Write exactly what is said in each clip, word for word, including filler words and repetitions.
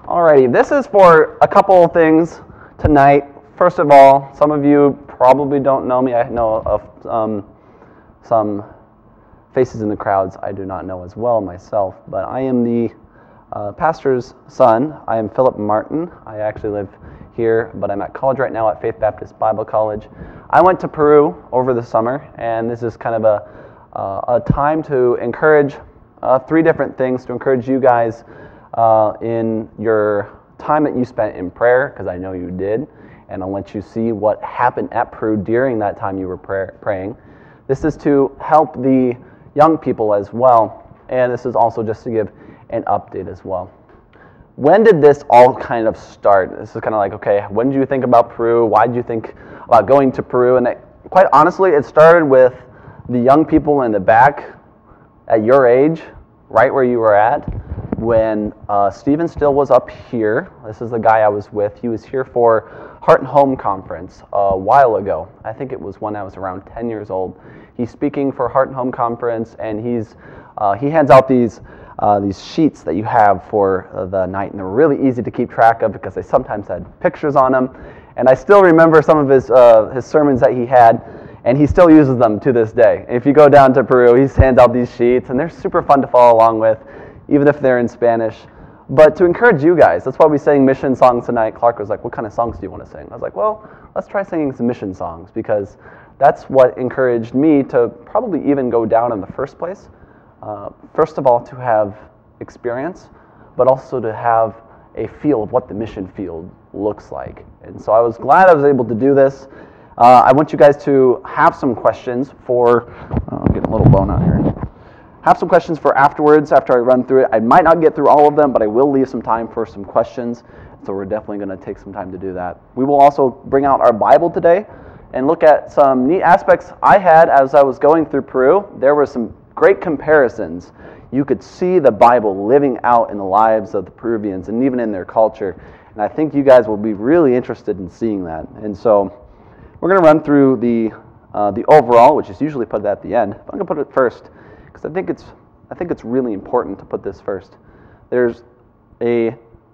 Alrighty, this is for a couple of things tonight. First of all, some of you probably don't know me. I know of um, some faces in the crowds I do not know as well myself, but I am the uh, pastor's son. I am Philip Martin. I actually live here, but I'm at college right now at Faith Baptist Bible College. I went to Peru over the summer, and this is kind of a, uh, a time to encourage uh, three different things, to encourage you guys uh, in your time that you spent in prayer, because I know you did, and I'll let you see what happened at Peru during that time you were pray- praying. This is to help the young people as well, and this is also just to give an update as well. When did this all kind of start? This is kind of like, okay, when did you think about Peru? Why did you think about going to Peru? And it, quite honestly, it started with the young people in the back at your age, right where you were at, when uh, Stephen still was up here. This is the guy I was with. He was here for Heart and Home Conference a while ago. I think it was when I was around ten years old. He's speaking for Heart and Home Conference, and he's uh, he hands out these uh, these sheets that you have for uh, the night, and they're really easy to keep track of because they sometimes had pictures on them. And I still remember some of his uh, his sermons that he had, and he still uses them to this day. If you go down to Peru, he hands out these sheets, and they're super fun to follow along with, even if they're in Spanish. But to encourage you guys, that's why we sang mission songs tonight. Clark was like, what kind of songs do you want to sing? I was like, well, let's try singing some mission songs, because that's what encouraged me to probably even go down in the first place. Uh, first of all, to have experience, but also to have a feel of what the mission field looks like. And so I was glad I was able to do this. Uh, I want you guys to have some questions for, oh, I'm getting a little blown out here. Have some questions for afterwards, after I run through it. I might not get through all of them, but I will leave some time for some questions, so we're definitely going to take some time to do that. We will also bring out our Bible today and look at some neat aspects I had as I was going through Peru. There were some great comparisons. You could see the Bible living out in the lives of the Peruvians and even in their culture, and I think you guys will be really interested in seeing that. And so we're going to run through the uh, the overall, which is usually put at the end, but I'm going to put it first, because I think it's I think it's really important to put this first. There's a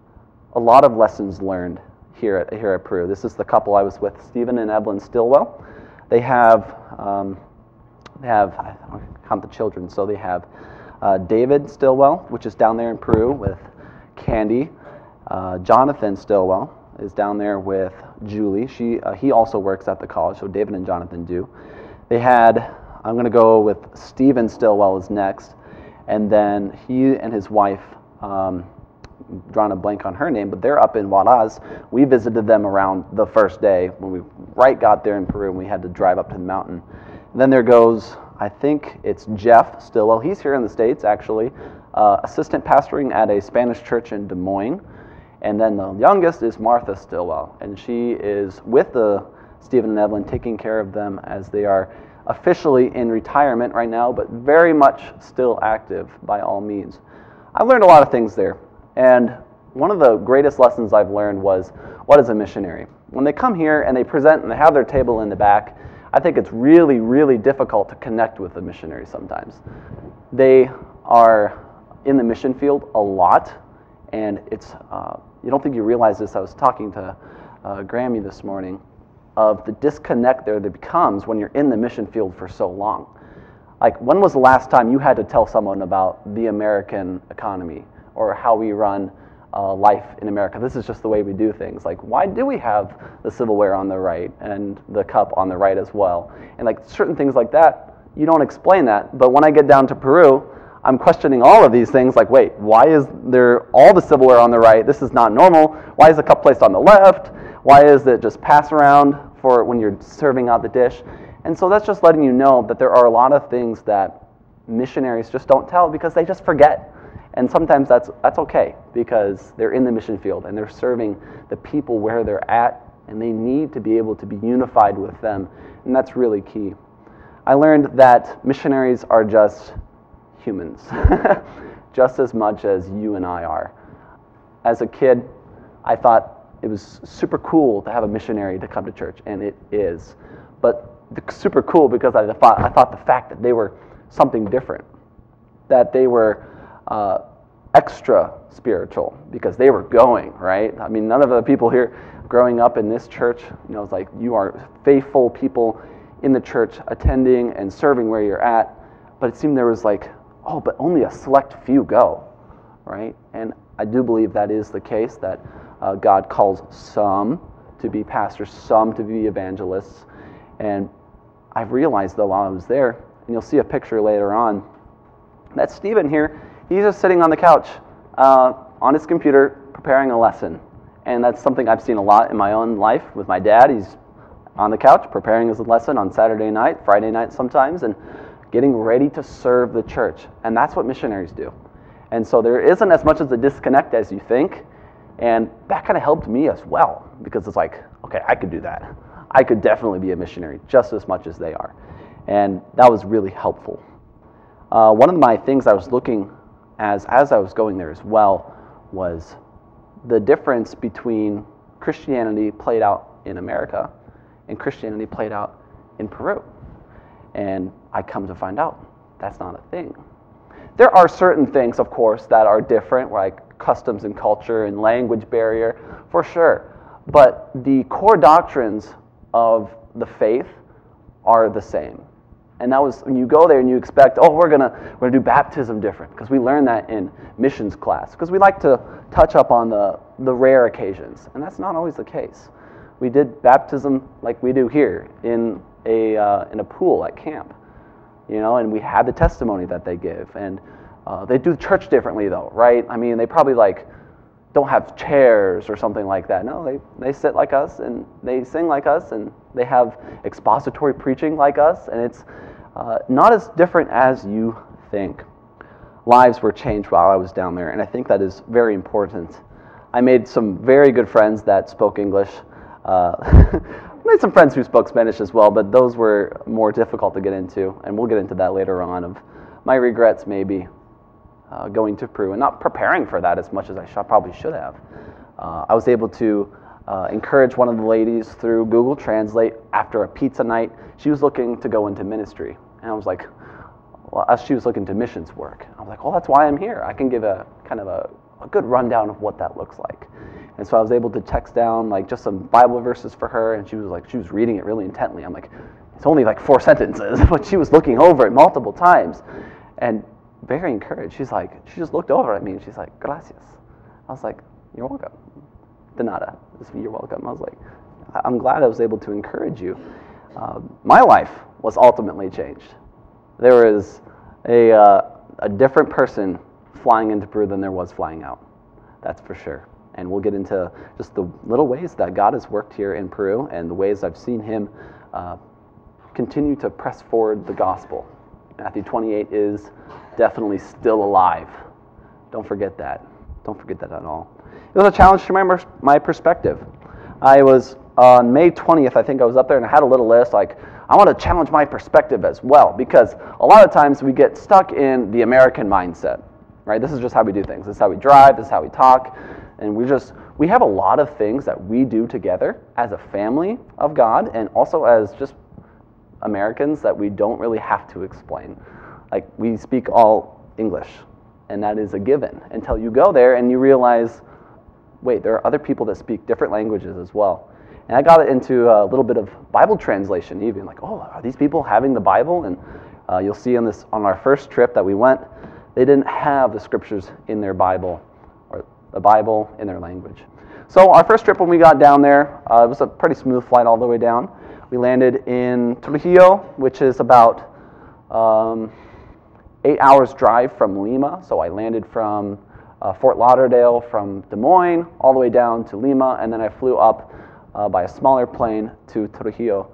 a lot of lessons learned here at here at Peru. This is the couple I was with, Stephen and Evelyn Stillwell. They have um, they have I don't count the children, so they have uh, David Stillwell, which is down there in Peru with Candy. Uh, Jonathan Stillwell is down there with Julie. She uh, he also works at the college, so David and Jonathan do. They had. I'm going to go with Stephen Stillwell is next, and then he and his wife, um, drawing a blank on her name, but they're up in Huaraz. We visited them around the first day when we right got there in Peru, and we had to drive up to the mountain. And then there goes, I think it's Jeff Stillwell. He's here in the States, actually, uh, assistant pastoring at a Spanish church in Des Moines. And then the youngest is Martha Stillwell, and she is with the Stephen and Evelyn, taking care of them as they are officially in retirement right now, but very much still active by all means. I've learned a lot of things there, and one of the greatest lessons I've learned was, what is a missionary? When they come here and they present and they have their table in the back, I think it's really, really difficult to connect with a missionary sometimes. They are in the mission field a lot, and it's, uh, you don't think you realize this. I was talking to uh, Grammy this morning, of the disconnect there that becomes when you're in the mission field for so long. Like, when was the last time you had to tell someone about the American economy or how we run uh, life in America? This is just the way we do things. Like, why do we have the silverware on the right and the cup on the right as well? And like certain things like that, you don't explain that. But when I get down to Peru, I'm questioning all of these things, like, wait, why is there all the silverware on the right? This is not normal. Why is the cup placed on the left? Why is it just pass around for when you're serving out the dish? And so that's just letting you know that there are a lot of things that missionaries just don't tell because they just forget. And sometimes that's that's okay, because they're in the mission field and they're serving the people where they're at, and they need to be able to be unified with them. And that's really key. I learned that missionaries are just humans, just as much as you and I are. As a kid, I thought it was super cool to have a missionary to come to church, and it is. But super cool because I thought I thought the fact that they were something different, that they were uh, extra spiritual because they were going, right? I mean, none of the people here growing up in this church, you know, it's like you are faithful people in the church attending and serving where you're at, but it seemed there was like, oh, but only a select few go, right? And I do believe that is the case, that uh, God calls some to be pastors, some to be evangelists, and I've realized though while I was there, and you'll see a picture later on, that Stephen here, he's just sitting on the couch uh, on his computer preparing a lesson. And that's something I've seen a lot in my own life with my dad. He's on the couch preparing his lesson on Saturday night, Friday night sometimes, and getting ready to serve the church. And that's what missionaries do. And so there isn't as much as a disconnect as you think. And that kind of helped me as well, because it's like, okay, I could do that. I could definitely be a missionary just as much as they are. And that was really helpful. Uh, one of my things I was looking as as I was going there as well was the difference between Christianity played out in America and Christianity played out in Peru. And I come to find out that's not a thing. There are certain things, of course, that are different, like customs and culture and language barrier, for sure. But the core doctrines of the faith are the same. And that was when you go there and you expect, oh, we're gonna we're gonna do baptism different, because we learned that in missions class, because we like to touch up on the the rare occasions, and that's not always the case. We did baptism like we do here in a uh, in a pool at camp, you know, and we had the testimony that they give, and uh, they do church differently though, right? I mean, they probably like don't have chairs or something like that. No, they they sit like us and they sing like us and they have expository preaching like us, and it's uh, not as different as you think. Lives were changed while I was down there, and I think that is very important. I made some very good friends that spoke English. Uh, made some friends who spoke Spanish as well, but those were more difficult to get into, and we'll get into that later on, of my regrets maybe uh, going to Peru and not preparing for that as much as I sh- probably should have. Uh, I was able to uh, encourage one of the ladies through Google Translate after a pizza night. She was looking to go into ministry, and I was like, well, as she was looking to missions work, I was like, well, that's why I'm here. I can give a kind of a, a good rundown of what that looks like. And so I was able to text down like just some Bible verses for her, and she was like, she was reading it really intently. I'm like, it's only like four sentences, but she was looking over it multiple times, and very encouraged. She's like, she just looked over at me and she's like, gracias. I was like, you're welcome. De nada. You're welcome. I was like, I'm glad I was able to encourage you. Uh, my life was ultimately changed. There was a uh, a different person flying into Peru than there was flying out. That's for sure. And we'll get into just the little ways that God has worked here in Peru and the ways I've seen him uh, continue to press forward the gospel. Matthew twenty-eight is definitely still alive. Don't forget that. Don't forget that at all. It was a challenge to my, my perspective. I was on May twentieth, I think I was up there, and I had a little list like, I want to challenge my perspective as well, because a lot of times we get stuck in the American mindset, right? This is just how we do things. This is how we drive. This is how we talk. And we just, we have a lot of things that we do together as a family of God, and also as just Americans that we don't really have to explain. Like, we speak all English, and that is a given until you go there and you realize, wait, there are other people that speak different languages as well. And I got into a little bit of Bible translation even, like, oh, are these people having the Bible? And uh, you'll see on this on our first trip that we went, they didn't have the scriptures in their Bible, or the Bible in their language. So our first trip when we got down there, uh, it was a pretty smooth flight all the way down. We landed in Trujillo, which is about um, eight hours drive from Lima. So I landed from uh, Fort Lauderdale, from Des Moines, all the way down to Lima, and then I flew up uh, by a smaller plane to Trujillo.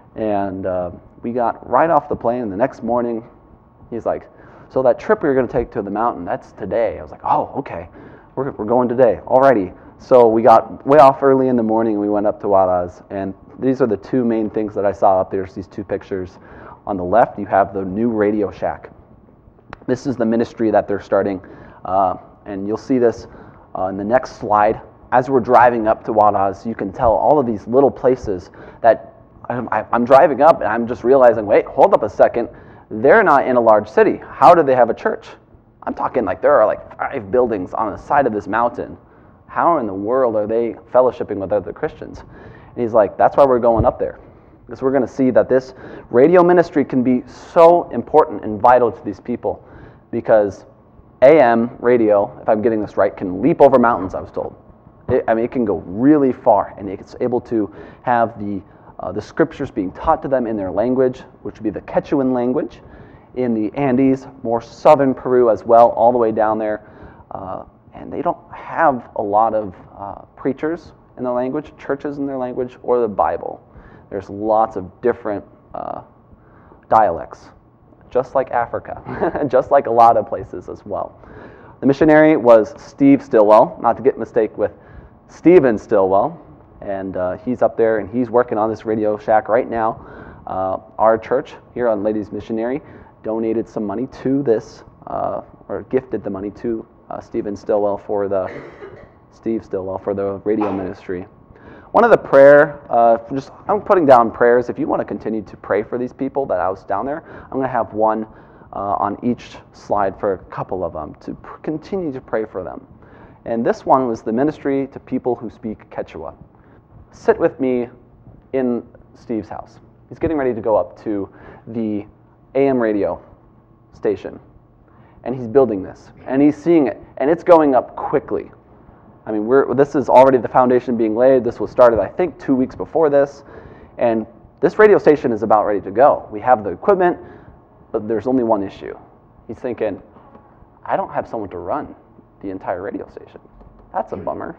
And uh, we got right off the plane, and the next morning, he's like, so that trip we were going to take to the mountain, that's today. I was like, oh, okay, we're, we're going today, alrighty. So we got way off early in the morning, and we went up to Huaraz, and these are the two main things that I saw up there. There's these two pictures. On the left, you have the new Radio Shack. This is the ministry that they're starting, uh, and you'll see this uh, in the next slide. As we're driving up to Huaraz, you can tell all of these little places that I'm, I'm driving up, and I'm just realizing, wait, hold up a second. They're not in a large city. How do they have a church? I'm talking like there are like five buildings on the side of this mountain. How in the world are they fellowshipping with other Christians? And he's like, that's why we're going up there. Because we're going to see that this radio ministry can be so important and vital to these people. Because A M radio, if I'm getting this right, can leap over mountains, I was told. It, I mean, it can go really far, and it's able to have the uh, the scriptures being taught to them in their language, which would be the Quechuan language, in the Andes, more southern Peru as well, all the way down there. Uh, and they don't have a lot of uh, preachers in their language, churches in their language, or the Bible. There's lots of different uh, dialects, just like Africa, just like a lot of places as well. The missionary was Steve Stillwell, not to get mistake with Stephen Stillwell, and uh, he's up there and he's working on this Radio Shack right now. Uh, our church here on Ladies Missionary donated some money to this, uh, or gifted the money to uh, Stephen Stillwell for the, Steve Stillwell for the radio ministry. One of the prayer, uh, just I'm putting down prayers. If you want to continue to pray for these people that I was down there, I'm going to have one uh, on each slide for a couple of them to pr- continue to pray for them. And this one was the ministry to people who speak Quechua. Sit with me in Steve's house. He's getting ready to go up to the A M radio station, and he's building this, and he's seeing it, and it's going up quickly. I mean, we're, this is already the foundation being laid. This was started, I think, two weeks before this. And this radio station is about ready to go. We have the equipment, but there's only one issue. He's thinking, I don't have someone to run the entire radio station. That's a bummer.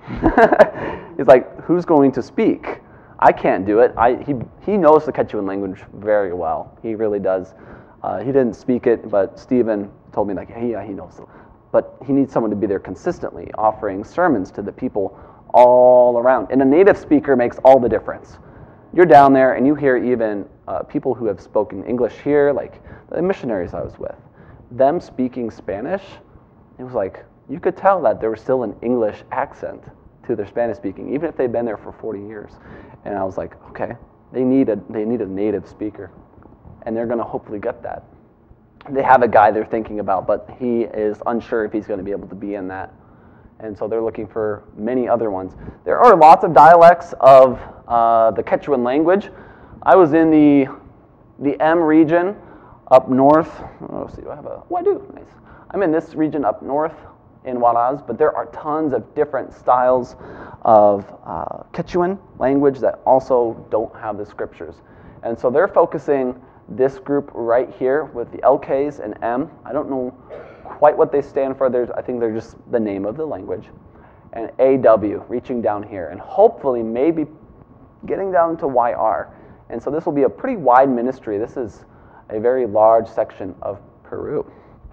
He's like, who's going to speak? I can't do it. I, he, he knows the Quechuan language very well. He really does. Uh, he didn't speak it, but Stephen told me, like, hey, yeah, he knows it. But he needs someone to be there consistently, offering sermons to the people all around. And a native speaker makes all the difference. You're down there and you hear even uh, people who have spoken English here, like the missionaries I was with, them speaking Spanish. It was like, you could tell that there was still an English accent to their Spanish speaking, even if they'd been there for forty years. And I was like, okay, they need a, they need a native speaker. And they're going to hopefully get that. They have a guy they're thinking about, but he is unsure if he's going to be able to be in that. And so they're looking for many other ones. There are lots of dialects of uh, the Quechuan language. I was in the the M region up north. Oh, see, do I have a? Oh, I do. Nice. I'm in this region up north in Huaraz, but there are tons of different styles of uh, Quechuan language that also don't have the scriptures. And so they're focusing this group right here with the L Ks and M. I don't know quite what they stand for. There's, I think they're just the name of the language. And A W, reaching down here. And hopefully maybe getting down to Y R. And so this will be a pretty wide ministry. This is a very large section of Peru.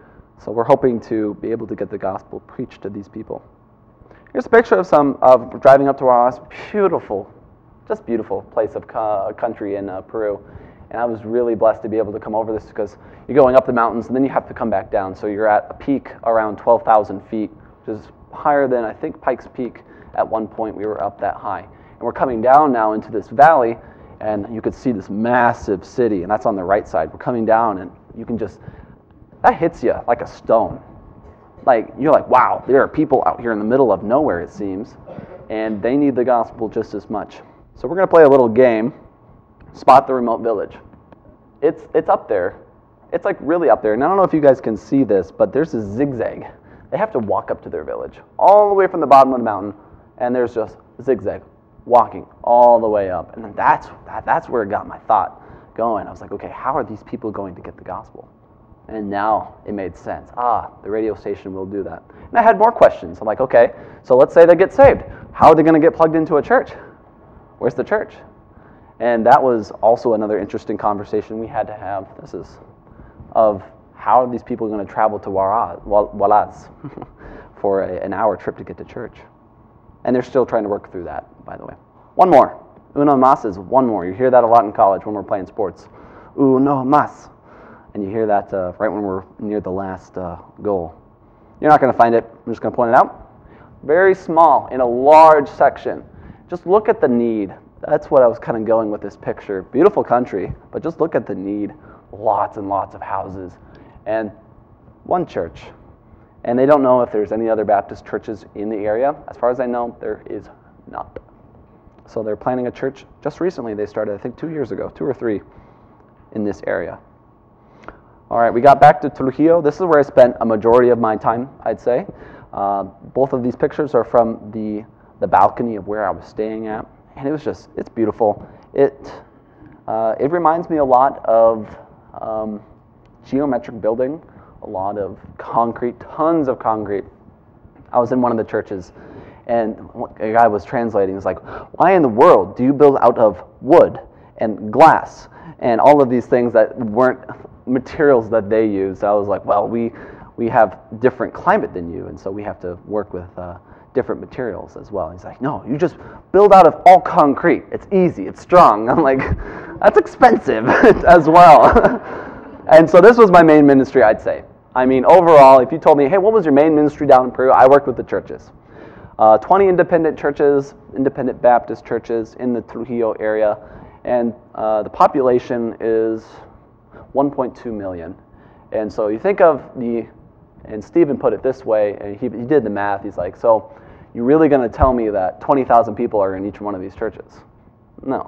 So we're hoping to be able to get the gospel preached to these people. Here's a picture of some of driving up to Huaraz. Beautiful, just beautiful place of uh, country in uh, Peru. And I was really blessed to be able to come over this because you're going up the mountains and then you have to come back down. So you're at a peak around twelve thousand feet, which is higher than I think Pikes Peak. At one point we were up that high. And we're coming down now into this valley and you could see this massive city, and that's on the right side. We're coming down and you can just, that hits you like a stone. Like, you're like, wow, there are people out here in the middle of nowhere, it seems, and they need the gospel just as much. So we're going to play a little game, Spot the Remote Village. It's it's up there. It's like really up there. And I don't know if you guys can see this, but there's a zigzag. They have to walk up to their village, all the way from the bottom of the mountain, and there's just zigzag, walking all the way up. And that's that, that's where it got my thought going. I was like, okay, how are these people going to get the gospel? And now it made sense. Ah, the radio station will do that. And I had more questions. I'm like, okay, so let's say they get saved. How are they going to get plugged into a church? Where's the church? And that was also another interesting conversation we had to have. This is of how are these people going to travel to Huaraz for a, an hour trip to get to church? And they're still trying to work through that, by the way. One more. Uno más is one more. You hear that a lot in college when we're playing sports. Uno más. And you hear that uh, right when we're near the last uh, goal. You're not going to find it. I'm just going to point it out. Very small in a large section. Just look at the need. That's what I was kind of going with this picture. Beautiful country, but just look at the need. Lots and lots of houses. And one church. And they don't know if there's any other Baptist churches in the area. As far as I know, there is not. So they're planning a church just recently. They started, I think, two years ago, two or three in this area. All right, we got back to Trujillo. This is where I spent a majority of my time, I'd say. Uh, both of these pictures are from the, the balcony of where I was staying at. And it was just, it's beautiful. It, uh, it reminds me a lot of um, geometric building, a lot of concrete, tons of concrete. I was in one of the churches, and a guy was translating. He's like, why in the world do you build out of wood and glass and all of these things that weren't materials that they used? I was like, well, we we have different climate than you, and so we have to work with uh, different materials as well. He's like, no, you just build out of all concrete. It's easy, it's strong. I'm like, that's expensive as well. And so this was my main ministry, I'd say. I mean, overall, if you told me, hey, what was your main ministry down in Peru? I worked with the churches. Uh, twenty independent churches, independent Baptist churches in the Trujillo area, and uh, the population is one point two million. And so you think of the, and Stephen put it this way, and he, he did the math. He's like, so you're really going to tell me that twenty thousand people are in each one of these churches? No.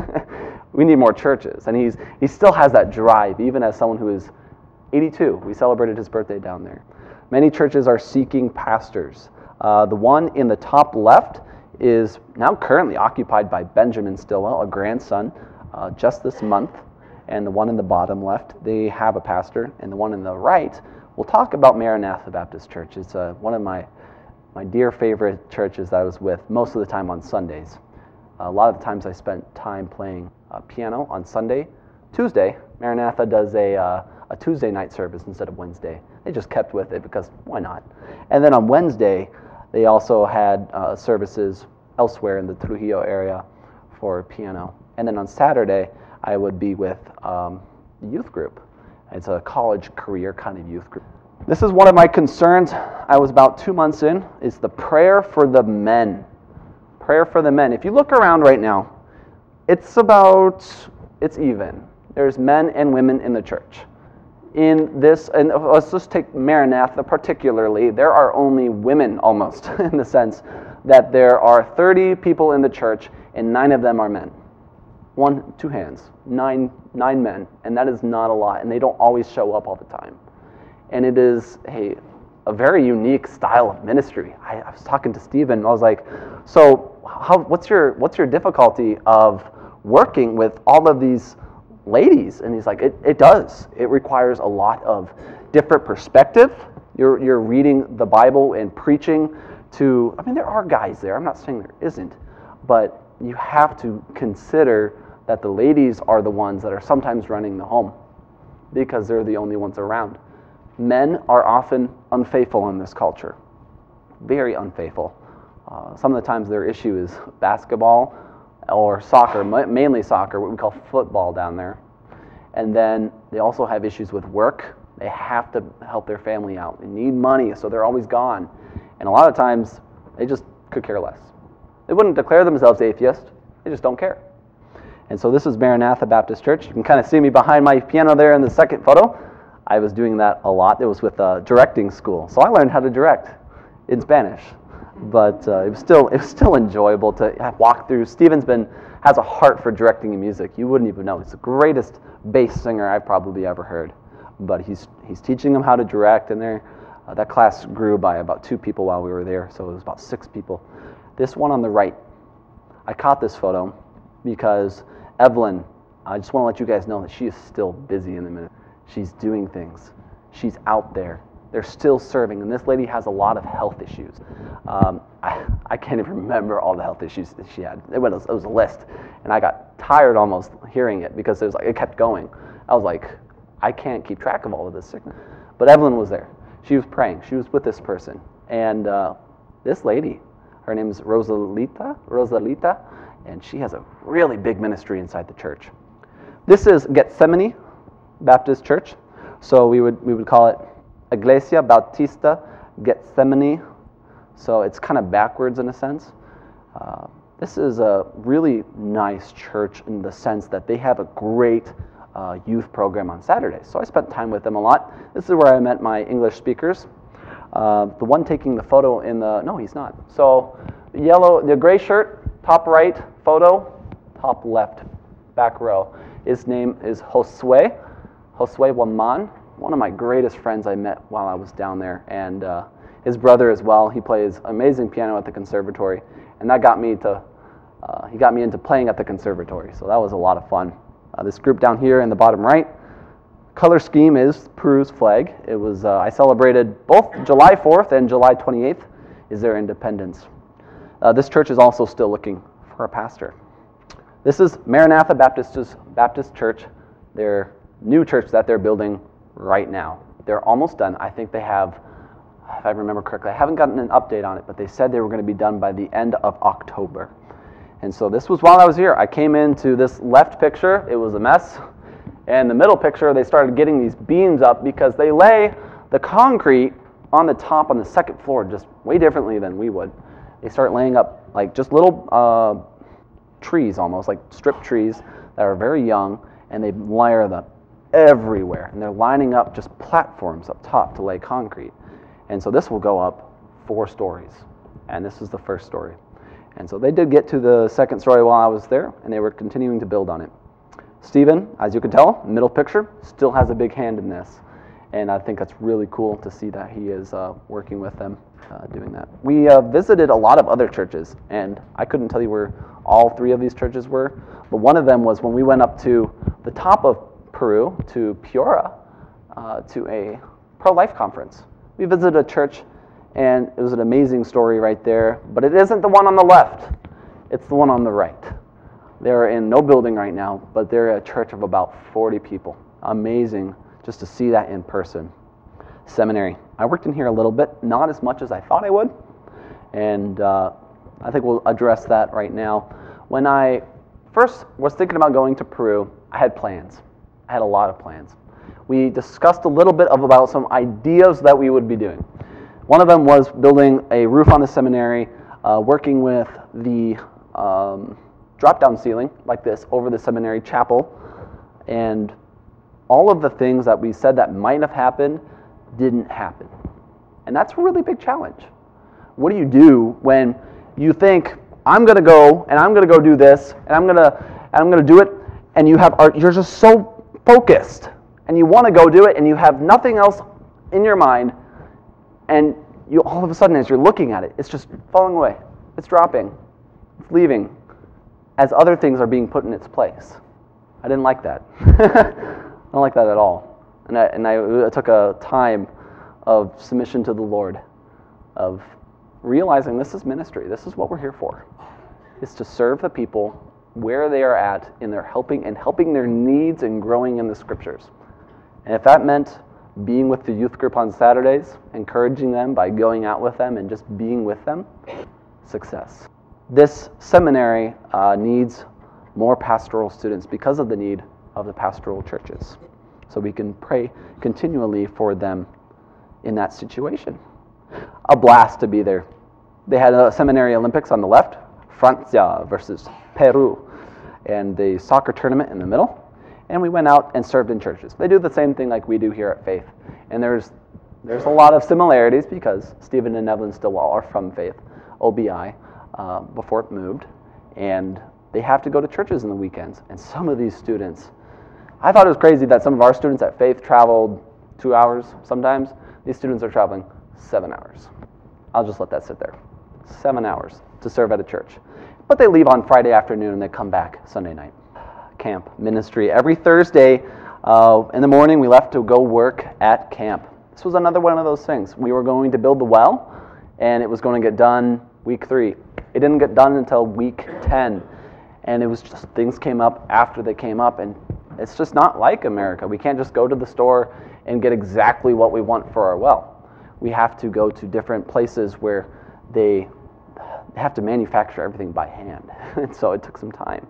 We need more churches. And he's he still has that drive, even as someone who is eighty-two. We celebrated his birthday down there. Many churches are seeking pastors. Uh, the one in the top left is now currently occupied by Benjamin Stillwell, a grandson, uh, just this month. And the one in the bottom left, they have a pastor. And the one in the right, we'll talk about Maranatha Baptist Church. It's uh, one of my, my dear favorite churches that I was with most of the time on Sundays. A lot of the times I spent time playing uh, piano on Sunday. Tuesday, Maranatha does a, uh, a Tuesday night service instead of Wednesday. They just kept with it because why not? And then on Wednesday, they also had uh, services elsewhere in the Trujillo area for piano. And then on Saturday, I would be with um, the youth group. It's a college career kind of youth group. This is one of my concerns. I was about two months in, is the prayer for the men. Prayer for the men. If you look around right now, it's about, it's even. There's men and women in the church. In this, and let's just take Maranatha particularly, there are only women almost, in the sense that there are thirty people in the church and nine of them are men. One, two hands, nine, nine men, and that is not a lot, and they don't always show up all the time. And it is a, a very unique style of ministry. I, I was talking to Stephen, I was like, so how, what's your what's your difficulty of working with all of these ladies? And he's like, it, it does. It requires a lot of different perspective. You're you're reading the Bible and preaching to, I mean, there are guys there. I'm not saying there isn't, but you have to consider that the ladies are the ones that are sometimes running the home because they're the only ones around. Men are often unfaithful in this culture, very unfaithful. Uh, some of the times their issue is basketball or soccer, mainly soccer, what we call football down there. And then they also have issues with work. They have to help their family out. They need money, so they're always gone. And a lot of times, they just could care less. They wouldn't declare themselves atheists. They just don't care. And so this is Maranatha Baptist Church. You can kind of see me behind my piano there in the second photo. I was doing that a lot. It was with a directing school. So I learned how to direct in Spanish. But uh, it was still it was still enjoyable to walk through. Stephen's been has a heart for directing and music. You wouldn't even know. He's the greatest bass singer I've probably ever heard. But he's he's teaching them how to direct, and there uh, that class grew by about two people while we were there, so it was about six people. This one on the right, I caught this photo because Evelyn, I just want to let you guys know that she is still busy in the minute. She's doing things. She's out there. They're still serving, and this lady has a lot of health issues. Um, I, I can't even remember all the health issues that she had. It was, it was a list, and I got tired almost hearing it because it was like it kept going. I was like, I can't keep track of all of this sickness. But Evelyn was there. She was praying. She was with this person, and uh, this lady, her name is Rosalita, Rosalita, and she has a really big ministry inside the church. This is Gethsemane Baptist Church, so we would we would call it Iglesia Bautista Gethsemane, so it's kind of backwards in a sense. Uh, this is a really nice church in the sense that they have a great uh, youth program on Saturdays, so I spent time with them a lot. This is where I met my English speakers. Uh, the one taking the photo in the, no, he's not. So the yellow, the gray shirt, top right photo, top left, back row. His name is Josue, Josue Waman, one of my greatest friends I met while I was down there, and uh, his brother as well. He plays amazing piano at the conservatory, and that got me to, uh, he got me into playing at the conservatory, so that was a lot of fun. Uh, this group down here in the bottom right, color scheme is Peru's flag. It was, uh, I celebrated both July fourth and July twenty-eighth is their independence. Uh, this church is also still looking for a pastor. This is Maranatha Baptist, Baptist Church, their new church that they're building right now. They're almost done. I think they have, if I remember correctly, I haven't gotten an update on it, but they said they were going to be done by the end of October. And so this was while I was here. I came into this left picture, it was a mess. And the middle picture, they started getting these beams up because they lay the concrete on the top on the second floor just way differently than we would. They start laying up like just little uh, trees almost, like strip trees that are very young, and they layer them everywhere. And they're lining up just platforms up top to lay concrete. And so this will go up four stories. And this is the first story. And so they did get to the second story while I was there, and they were continuing to build on it. Stephen, as you can tell, middle picture, still has a big hand in this. And I think that's really cool to see that he is uh, working with them, uh, doing that. We uh, visited a lot of other churches, and I couldn't tell you where all three of these churches were, but one of them was when we went up to the top of Peru, to Piura, uh, to a pro-life conference. We visited a church, and it was an amazing story right there, but it isn't the one on the left, it's the one on the right. They're in no building right now, but they're a church of about forty people. Amazing just to see that in person. Seminary. I worked in here a little bit, not as much as I thought I would, and uh, I think we'll address that right now. When I first was thinking about going to Peru, I had plans. I had a lot of plans. We discussed a little bit of about some ideas that we would be doing. One of them was building a roof on the seminary, uh, working with the um, drop-down ceiling like this over the seminary chapel, and all of the things that we said that might have happened didn't happen. And that's a really big challenge. What do you do when you think, I'm going to go and I'm going to go do this and I'm going to and I'm going to do it, and you have you're just so focused and you want to go do it and you have nothing else in your mind, and you all of a sudden as you're looking at it, it's just falling away. It's dropping. It's leaving as other things are being put in its place. I didn't like that. I don't like that at all. And I, and I, I took a time of submission to the Lord, of realizing this is ministry. This is what we're here for. It's to serve the people where they are at in their helping and helping their needs and growing in the scriptures. And if that meant being with the youth group on Saturdays, encouraging them by going out with them and just being with them, success. This seminary uh, needs more pastoral students because of the need of the pastoral churches. So we can pray continually for them in that situation. A blast to be there. They had a seminary Olympics on the left, Francia versus Peru, and the soccer tournament in the middle. And we went out and served in churches. They do the same thing like we do here at Faith. And there's there's a lot of similarities because Stephen and Evelyn Stillwell are from Faith, O B I, uh, before it moved. And they have to go to churches in the weekends. And some of these students, I thought it was crazy that some of our students at Faith traveled two hours sometimes. These students are traveling seven hours. I'll just let that sit there. Seven hours to serve at a church. But they leave on Friday afternoon and they come back Sunday night. Camp ministry. Every Thursday uh, in the morning we left to go work at camp. This was another one of those things. We were going to build the well and it was going to get done week three. It didn't get done until week ten. And it was just, things came up after they came up, and it's just not like America. We can't just go to the store and get exactly what we want for our well. We have to go to different places where they have to manufacture everything by hand. And so it took some time.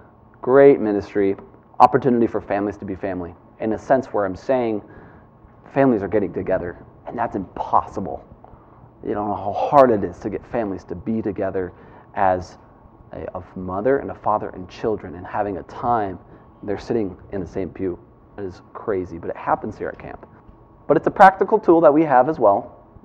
Great ministry, opportunity for families to be family. In a sense where I'm saying families are getting together, and that's impossible. You don't know how hard it is to get families to be together as a, a mother and a father and children, and having a time they're sitting in the same pew. It is crazy, but it happens here at camp. But it's a practical tool that we have as well.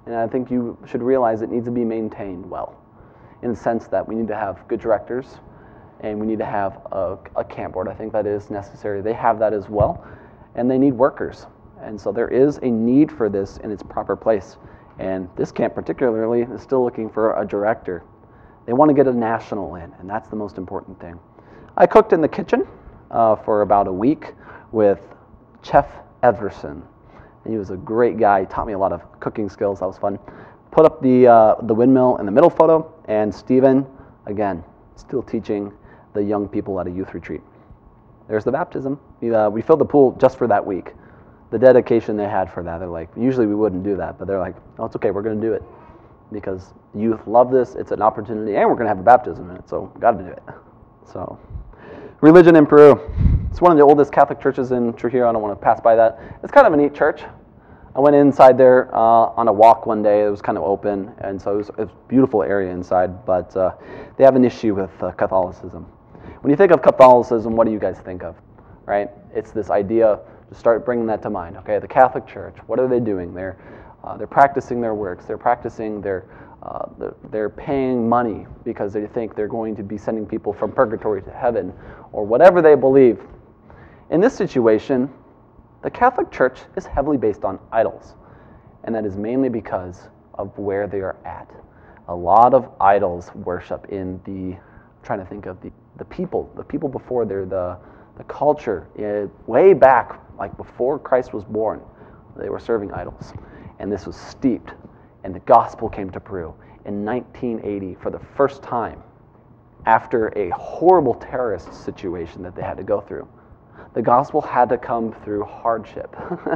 And I think you should realize it needs to be maintained well, in the sense that we need to have good directors, and we need to have a, a camp board. I think that is necessary. They have that as well, and they need workers. And so there is a need for this in its proper place. And this camp particularly is still looking for a director. They want to get a national in, and that's the most important thing. I cooked in the kitchen uh, for about a week with Chef Everson. He was a great guy. He taught me a lot of cooking skills. That was fun. Put up the uh, the windmill in the middle photo, and Stephen, again, still teaching the young people at a youth retreat. There's the baptism. We, uh, we filled the pool just for that week. The dedication they had for that, they're like, usually we wouldn't do that, but they're like, oh, it's okay, we're going to do it. Because youth love this, it's an opportunity, and we're going to have a baptism in it, so we've got to do it. So, religion in Peru. It's one of the oldest Catholic churches in Trujillo. I don't want to pass by that. It's kind of a neat church. I went inside there uh, on a walk one day. It was kind of open, and so it was, it was a beautiful area inside, but uh, they have an issue with uh, Catholicism. When you think of Catholicism, what do you guys think of, right? It's this idea, to start bringing that to mind. Okay, the Catholic Church, what are they doing? They're, uh, they're practicing their works. They're practicing their, uh, the, they're paying money because they think they're going to be sending people from purgatory to heaven, or whatever they believe. In this situation, the Catholic Church is heavily based on idols, and that is mainly because of where they are at. A lot of idols worship in the, I'm trying to think of the, the people, the people before they're the, the culture, uh, way back, like before Christ was born, they were serving idols. And this was steeped, and the gospel came to Peru in nineteen eighty for the first time after a horrible terrorist situation that they had to go through. The gospel had to come through hardship.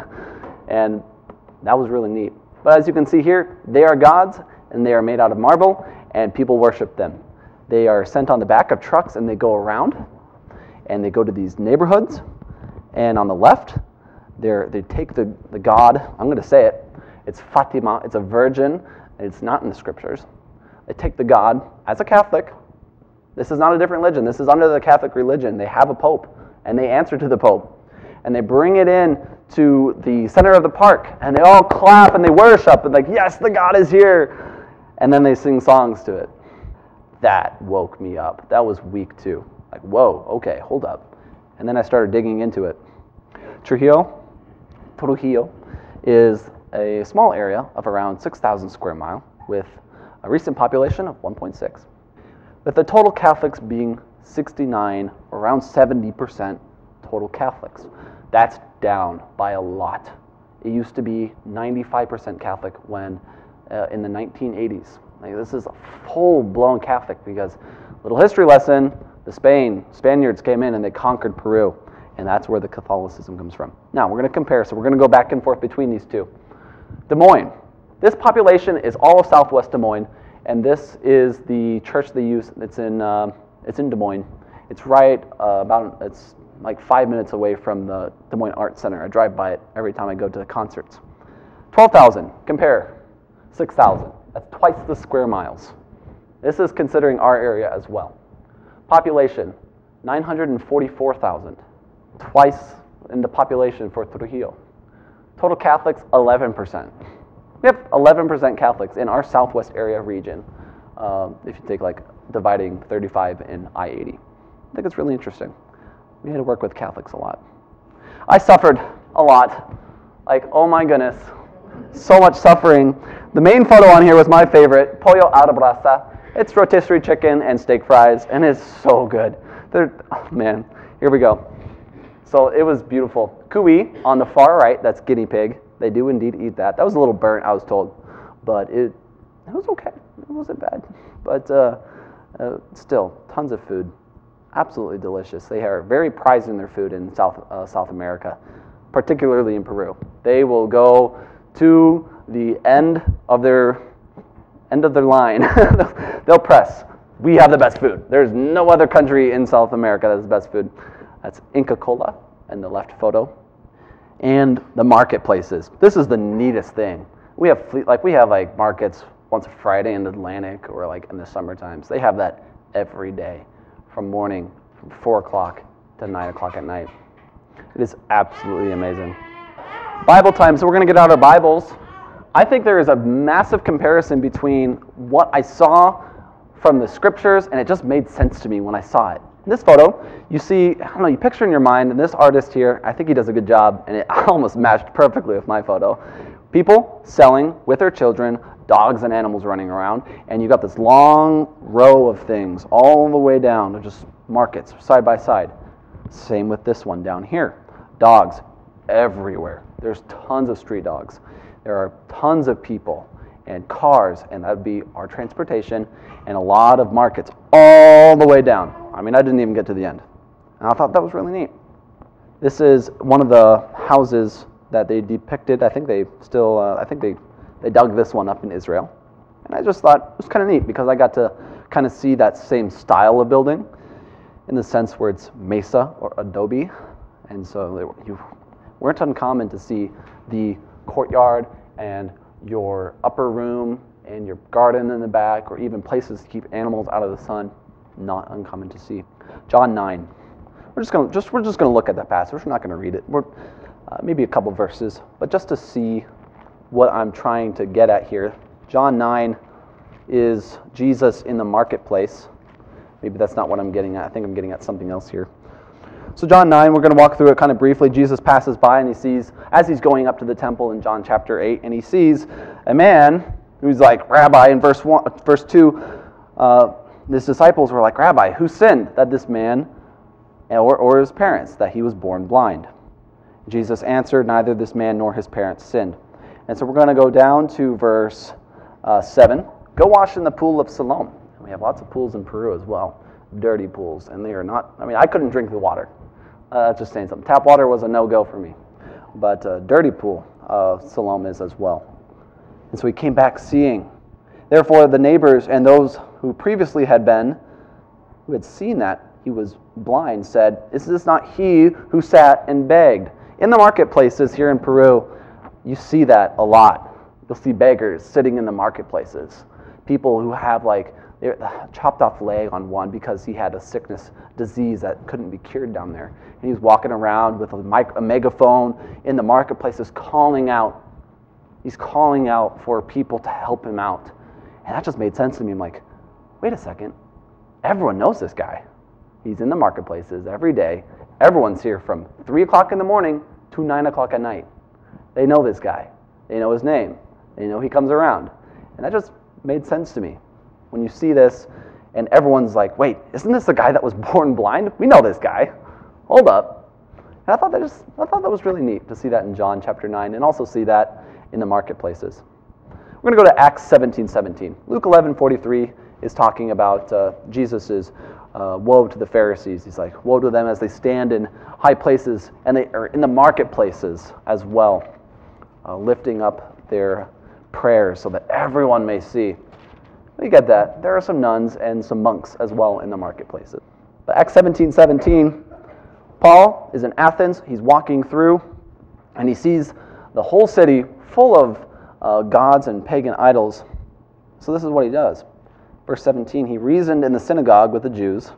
And that was really neat. But as you can see here, they are gods, and they are made out of marble, and people worship them. They are sent on the back of trucks, and they go around, and they go to these neighborhoods. And on the left, they're, they take the, the god, I'm going to say it, it's Fatima, it's a virgin, it's not in the scriptures. They take the god, as a Catholic, this is not a different religion, this is under the Catholic religion, they have a pope, and they answer to the pope. And they bring it in to the center of the park, and they all clap and they worship, and like, yes, the God is here. And then they sing songs to it. That woke me up. That was week two. Like, whoa, okay, hold up. And then I started digging into it. Trujillo, Trujillo is a small area of around six thousand square mile with a recent population of one point six. With the total Catholics being sixty-nine, around seventy percent total Catholics. That's down by a lot. It used to be ninety-five percent Catholic when uh, in the nineteen eighties. Like, this is a full-blown Catholic because, little history lesson, the Spain, Spaniards came in and they conquered Peru, and that's where the Catholicism comes from. Now, we're going to compare, so we're going to go back and forth between these two. Des Moines. This population is all of Southwest Des Moines, and this is the church they use. It's in uh, it's in Des Moines. It's right uh, about it's like five minutes away from the Des Moines Arts Center. I drive by it every time I go to the concerts. twelve thousand. Compare. six thousand. That's twice the square miles. This is considering our area as well. Population, nine hundred forty-four thousand. Twice in the population for Trujillo. Total Catholics, eleven percent. We have eleven percent Catholics in our southwest area region, uh, if you take like dividing thirty-five and I eighty. I think it's really interesting. We had to work with Catholics a lot. I suffered a lot. Like, oh my goodness, so much suffering. The main photo on here was my favorite, pollo a la brasa. It's rotisserie chicken and steak fries, and it's so good. They're, oh man, here we go. So it was beautiful. Cuy on the far right, that's guinea pig. They do indeed eat that. That was a little burnt, I was told, but it it was okay. It wasn't bad. But uh, uh, still, tons of food. Absolutely delicious. They are very prized in their food in South uh, South America, particularly in Peru. They will go to the end of their end of their line. They'll press. We have the best food. There's no other country in South America that has the best food. That's Inca Kola in the left photo. And the marketplaces. This is the neatest thing. We have fleet, like we have like markets once a Friday in Atlantic or like in the summer times. They have that every day from morning, from four o'clock to nine o'clock at night. It is absolutely amazing. Bible time. So we're going to get out our Bibles. I think there is a massive comparison between what I saw from the scriptures, and it just made sense to me when I saw it. In this photo, you see, I don't know, you picture in your mind, and this artist here, I think he does a good job, and it almost matched perfectly with my photo. People selling with their children, dogs and animals running around, and you got this long row of things all the way down, to just markets side by side. Same with this one down here. Dogs everywhere. There's tons of street dogs. There are tons of people and cars, and that would be our transportation, and a lot of markets all the way down. I mean, I didn't even get to the end. And I thought that was really neat. This is one of the houses that they depicted. I think they still, uh, I think they, they dug this one up in Israel. And I just thought it was kind of neat because I got to kind of see that same style of building in the sense where it's mesa or adobe. And so they, you weren't uncommon to see the courtyard and your upper room and your garden in the back, or even places to keep animals out of the sun. Not uncommon to see. John nine. We're just gonna just we're just gonna look at that passage. We're not gonna read it. We're uh, maybe a couple verses, but just to see what I'm trying to get at here. John nine is Jesus in the marketplace. Maybe that's not what I'm getting at. I think I'm getting at something else here. So John nine, we're going to walk through it kind of briefly. Jesus passes by and he sees, as he's going up to the temple in John chapter eight, and he sees a man who's like, Rabbi, in verse one, verse two, uh, his disciples were like, Rabbi, who sinned, that this man or, or his parents, that he was born blind? Jesus answered, neither this man nor his parents sinned. And so we're going to go down to verse uh, seven. Go wash in the pool of Siloam. And we have lots of pools in Peru as well, dirty pools, and they are not, I mean, I couldn't drink the water. Uh, that's just saying something. Tap water was a no-go for me. But uh, dirty pool, uh, Siloam is as well. And so he came back seeing. Therefore, the neighbors and those who previously had been, who had seen that he was blind, said, is this not he who sat and begged? In the marketplaces here in Peru, you see that a lot. You'll see beggars sitting in the marketplaces. People who have like a chopped off leg on one because he had a sickness, disease that couldn't be cured down there. And he's walking around with a, mic- a megaphone in the marketplaces calling out. He's calling out for people to help him out. And that just made sense to me. I'm like, wait a second. Everyone knows this guy. He's in the marketplaces every day. Everyone's here from three o'clock in the morning to nine o'clock at night. They know this guy. They know his name. They know he comes around. And that just made sense to me. When you see this, and everyone's like, wait, isn't this the guy that was born blind? We know this guy. Hold up. And I thought that just I thought that was really neat to see that in John chapter nine, and also see that in the marketplaces. We're going to go to Acts seventeen seventeen. Luke eleven forty-three is talking about uh, Jesus' uh, woe to the Pharisees. He's like, woe to them as they stand in high places, and they are in the marketplaces as well, uh, lifting up their prayers so that everyone may see. You get that. There are some nuns and some monks as well in the marketplaces. But Acts seventeen seventeen, Paul is in Athens. He's walking through, and he sees the whole city full of uh, gods and pagan idols. So this is what he does. Verse seventeen, he reasoned in the synagogue with the Jews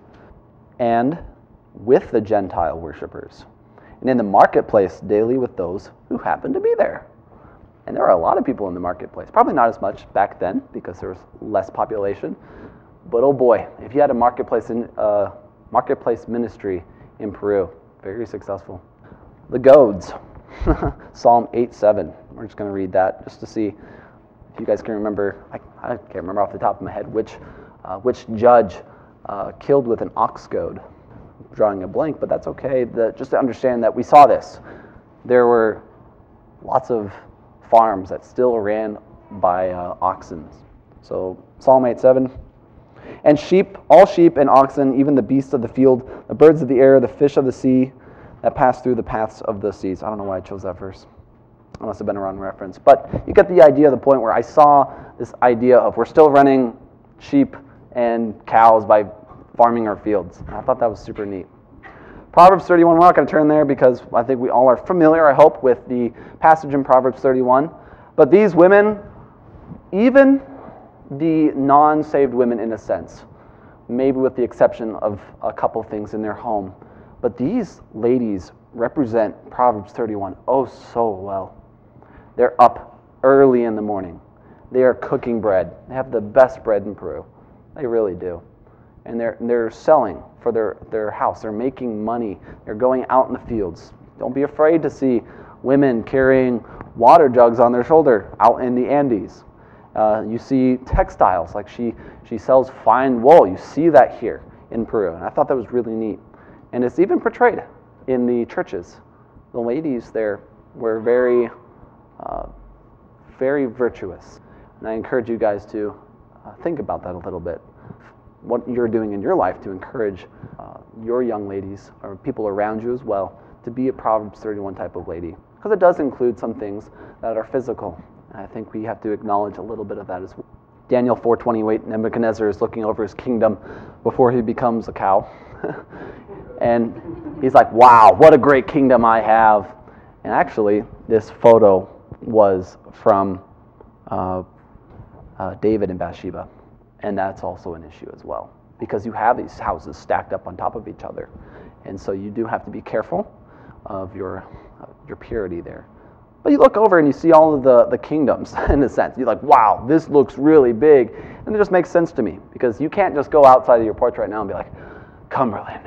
and with the Gentile worshippers, and in the marketplace daily with those who happened to be there. And there are a lot of people in the marketplace. Probably not as much back then because there was less population. But oh boy, if you had a marketplace in uh, marketplace ministry in Peru, very successful. The goads, Psalm eight seven. We're just going to read that just to see if you guys can remember. I, I can't remember off the top of my head which uh, which judge uh, killed with an ox goad. I'm drawing a blank, but that's okay. The, just to understand that we saw this. There were lots of farms that still ran by uh, oxen. So Psalm eight seven. And sheep, all sheep and oxen, even the beasts of the field, the birds of the air, the fish of the sea, that pass through the paths of the seas. I don't know why I chose that verse. It must have been a wrong reference. But you get the idea, the point where I saw this idea of we're still running sheep and cows by farming our fields. And I thought that was super neat. Proverbs thirty-one, we're not going to turn there because I think we all are familiar, I hope, with the passage in Proverbs thirty-one. But these women, even the non-saved women in a sense, maybe with the exception of a couple things in their home, but these ladies represent Proverbs thirty-one oh so well. They're up early in the morning. They are cooking bread. They have the best bread in Peru. They really do. And they're they're selling for their, their house. They're making money. They're going out in the fields. Don't be afraid to see women carrying water jugs on their shoulder out in the Andes. Uh, you see textiles, like she, she sells fine wool. You see that here in Peru. And I thought that was really neat. And it's even portrayed in the churches. The ladies there were very, uh, very virtuous. And I encourage you guys to uh, think about that a little bit. What you're doing in your life to encourage uh, your young ladies or people around you as well to be a Proverbs thirty-one type of lady. Because it does include some things that are physical. And I think we have to acknowledge a little bit of that as well. Daniel four twenty-eight, Nebuchadnezzar is looking over his kingdom before he becomes a cow. And he's like, wow, what a great kingdom I have. And actually, this photo was from uh, uh, David and Bathsheba. And that's also an issue as well. Because you have these houses stacked up on top of each other. And so you do have to be careful of your, uh, your purity there. But you look over and you see all of the, the kingdoms, in a sense. You're like, wow, this looks really big. And it just makes sense to me. Because you can't just go outside of your porch right now and be like, Cumberland.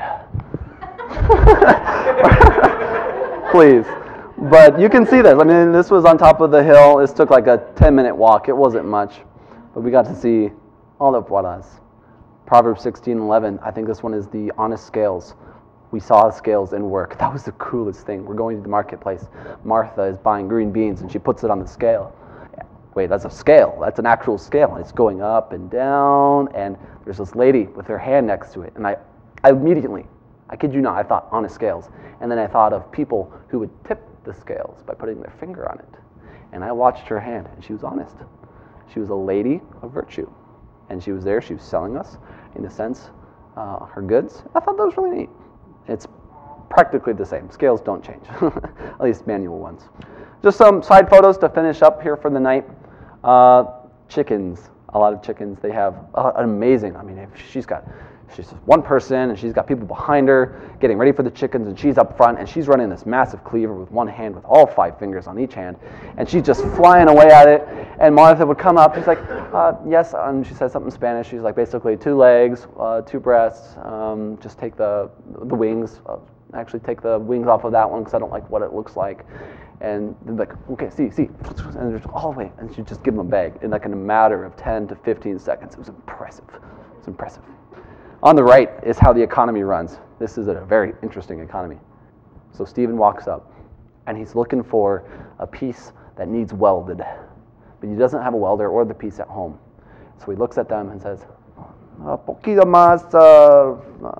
Please. But you can see this. I mean, this was on top of the hill. This took like a ten-minute walk. It wasn't much. But we got to see all the Puaras. Proverbs sixteen eleven. I think this one is the honest scales. We saw scales in work. That was the coolest thing. We're going to the marketplace. Martha is buying green beans and she puts it on the scale. Wait, that's a scale. That's an actual scale. It's going up and down. And there's this lady with her hand next to it. And I, I immediately, I kid you not, I thought honest scales. And then I thought of people who would tip the scales by putting their finger on it. And I watched her hand and she was honest. She was a lady of virtue. And she was there. She was selling us, in a sense, uh, her goods. I thought that was really neat. It's practically the same. Scales don't change, at least manual ones. Just some side photos to finish up here for the night. Uh, chickens, a lot of chickens. They have uh, an amazing, I mean, if she's got, she's one person and she's got people behind her getting ready for the chickens and she's up front and she's running this massive cleaver with one hand with all five fingers on each hand and she's just flying away at it. And Martha would come up, she's like, uh, yes, and she says something in Spanish. She's like, basically two legs, uh, two breasts, um, just take the the wings, uh, actually take the wings off of that one because I don't like what it looks like. And they're like, okay, see, see, and they're just all the way, and she'd just give them a bag in like in a matter of ten to fifteen seconds. It was impressive. It was impressive. On the right is how the economy runs. This is a very interesting economy. So Stephen walks up, and he's looking for a piece that needs welded, but he doesn't have a welder or the piece at home. So he looks at them and says, "A poquito más, uh,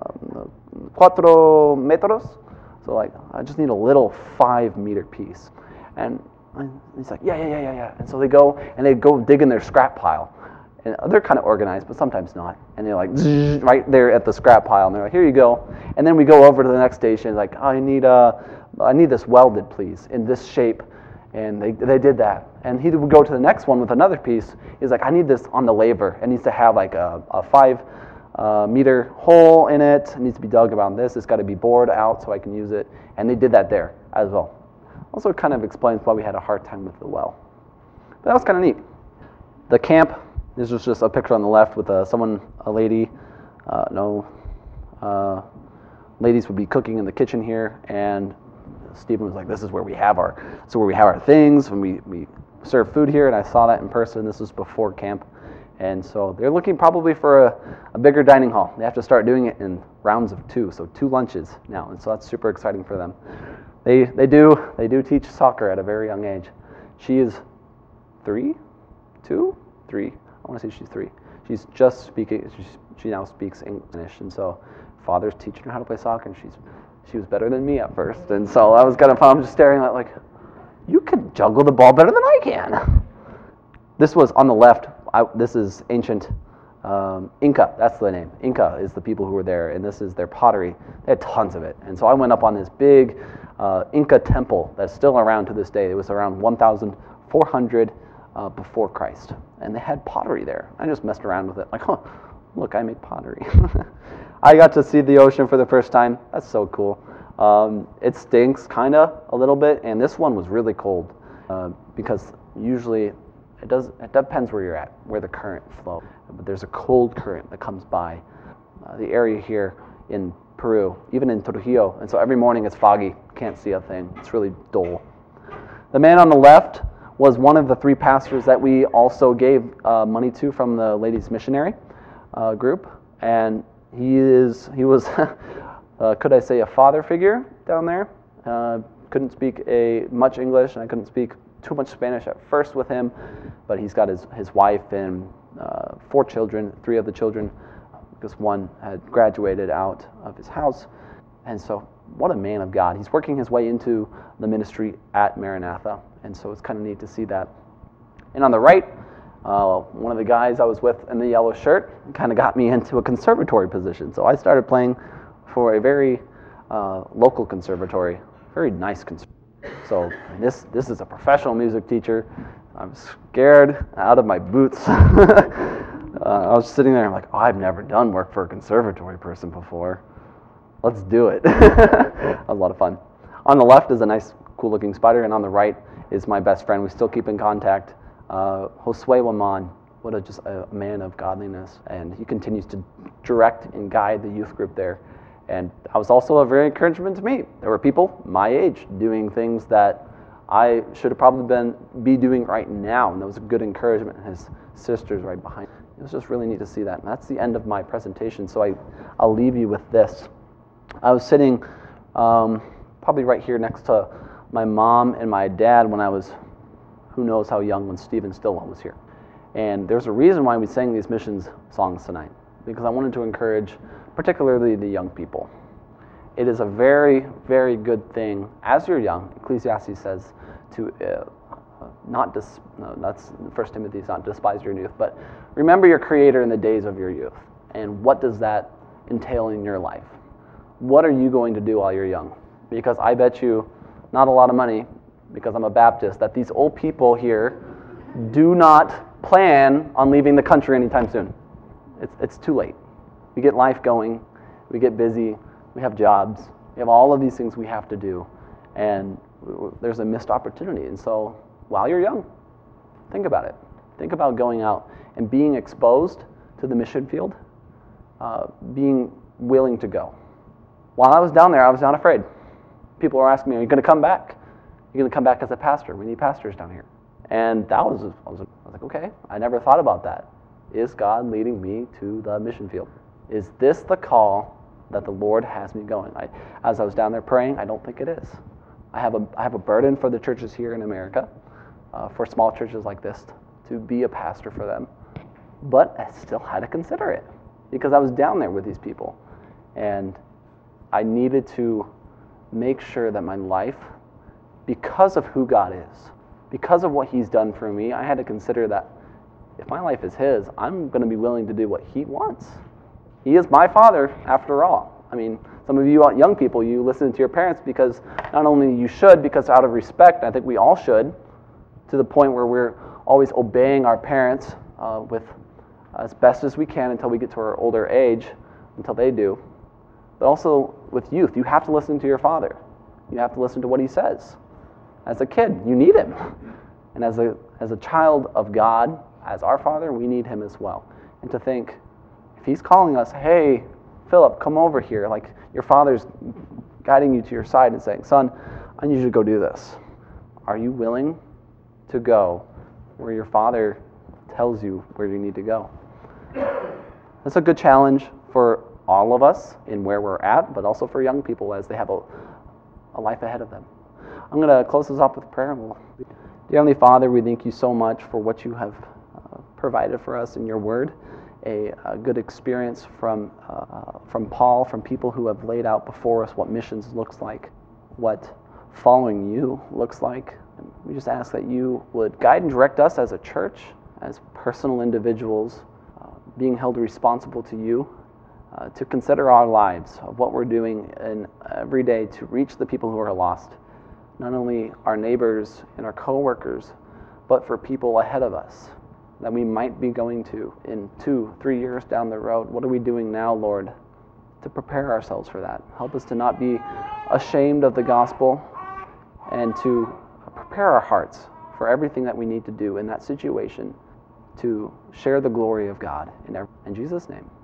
cuatro metros." So like, I just need a little five-meter piece. And he's like, yeah, yeah, yeah, yeah, yeah. And so they go, and they go dig in their scrap pile. And they're kind of organized, but sometimes not. And they're like, zzz, right there at the scrap pile. And they're like, here you go. And then we go over to the next station, like, oh, I need uh, I need this welded, please, in this shape. And they they did that. And he would go to the next one with another piece. He's like, I need this on the laver. It needs to have like a, a five uh, meter hole in it. It needs to be dug around this. It's got to be bored out so I can use it. And they did that there as well. Also kind of explains why we had a hard time with the well. But that was kind of neat. The camp, this was just a picture on the left with uh, someone, a lady, uh, no, uh, ladies would be cooking in the kitchen here, and Stephen was like, this is where we have our, so where we have our things, when we, we serve food here, and I saw that in person. This was before camp. And so they're looking probably for a, a bigger dining hall. They have to start doing it in rounds of two, so two lunches now, and so that's super exciting for them. They they do they do teach soccer at a very young age. She is three, two, three. I want to say she's three. She's just speaking. She's, she now speaks English, and so father's teaching her how to play soccer. And she's she was better than me at first, and so I was kind of fun. I'm just staring at like, you can juggle the ball better than I can. This was on the left. I, this is ancient um, Inca. That's the name. Inca is the people who were there, and this is their pottery. They had tons of it, and so I went up on this big uh, Inca temple that's still around to this day. It was around one thousand four hundred uh, before Christ, and they had pottery there. I just messed around with it, like, huh, look, I make pottery. I got to see the ocean for the first time. That's so cool. Um, it stinks, kind of, a little bit, and this one was really cold uh, because usually it does it depends where you're at, where the current flows. But there's a cold current that comes by uh, the area here in Peru, even in Trujillo, and so every morning it's foggy, can't see a thing. It's really dull. The man on the left was one of the three pastors that we also gave uh, money to from the Ladies Missionary uh, group, and he is he was uh, could I say a father figure down there. Uh, couldn't speak a much English, and I couldn't speak too much Spanish at first with him, but he's got his his wife and uh, four children, three of the children, because one had graduated out of his house, and so what a man of God. He's working his way into the ministry at Maranatha, and so it's kind of neat to see that. And on the right, uh, one of the guys I was with in the yellow shirt kind of got me into a conservatory position. So I started playing for a very uh, local conservatory, very nice conservatory. So this this is a professional music teacher. I'm scared out of my boots. uh, I was sitting there, I'm like, oh, I've never done work for a conservatory person before. Let's do it. That was a lot of fun. On the left is a nice, cool-looking spider, and on the right is my best friend. We still keep in contact. Uh, Josue Waman, what a just a man of godliness, and he continues to direct and guide the youth group there. And I was also a very encouragement to me. There were people my age doing things that I should have probably been be doing right now, and that was a good encouragement. And his sister's right behind. It was just really neat to see that. And that's the end of my presentation. So I, I'll leave you with this. I was sitting um, probably right here next to my mom and my dad when I was, who knows how young, when Stephen Stillwell was here. And there's a reason why we sang these missions songs tonight, because I wanted to encourage particularly the young people. It is a very, very good thing, as you're young, Ecclesiastes says, to uh, not, dis- no, that's First Timothy, not despise your youth, but remember your Creator in the days of your youth. And what does that entail in your life? What are you going to do while you're young? Because I bet you, not a lot of money, because I'm a Baptist, that these old people here do not plan on leaving the country anytime soon. It's, it's too late. We get life going, we get busy, we have jobs, we have all of these things we have to do, and there's a missed opportunity. And so, while you're young, think about it. Think about going out and being exposed to the mission field, uh, being willing to go. While I was down there, I was not afraid. People were asking me, are you going to come back? You're going to come back as a pastor. We need pastors down here. And that was, I was, I was like, okay, I never thought about that. Is God leading me to the mission field? Is this the call that the Lord has me going? I, as I was down there praying, I don't think it is. I have a, I have a burden for the churches here in America, uh, for small churches like this, to be a pastor for them. But I still had to consider it, because I was down there with these people. And I needed to make sure that my life, because of who God is, because of what He's done for me, I had to consider that if my life is His, I'm going to be willing to do what He wants. He is my Father, after all. I mean, some of you young people, you listen to your parents because not only you should, because out of respect, I think we all should, to the point where we're always obeying our parents uh, with as best as we can until we get to our older age, until they do. But also with youth, you have to listen to your father. You have to listen to what he says. As a kid, you need him. And as a as a child of God, as our Father, we need him as well. And to think, if he's calling us, hey, Philip, come over here, like your father's guiding you to your side and saying, son, I need you to go do this. Are you willing to go where your father tells you where you need to go? That's a good challenge for all of us in where we're at, but also for young people as they have a, a life ahead of them. I'm going to close this up with prayer. And we'll, Dear Heavenly Father, we thank you so much for what you have uh, provided for us in your word, a, a good experience from uh, from Paul, from people who have laid out before us what missions looks like, what following you looks like. And we just ask that you would guide and direct us as a church, as personal individuals, uh, being held responsible to you, uh, to consider our lives, of what we're doing in every day to reach the people who are lost. Not only our neighbors and our co-workers, but for people ahead of us that we might be going to in two, three years down the road. What are we doing now, Lord, to prepare ourselves for that? Help us to not be ashamed of the gospel and to prepare our hearts for everything that we need to do in that situation to share the glory of God in, every, in Jesus' name.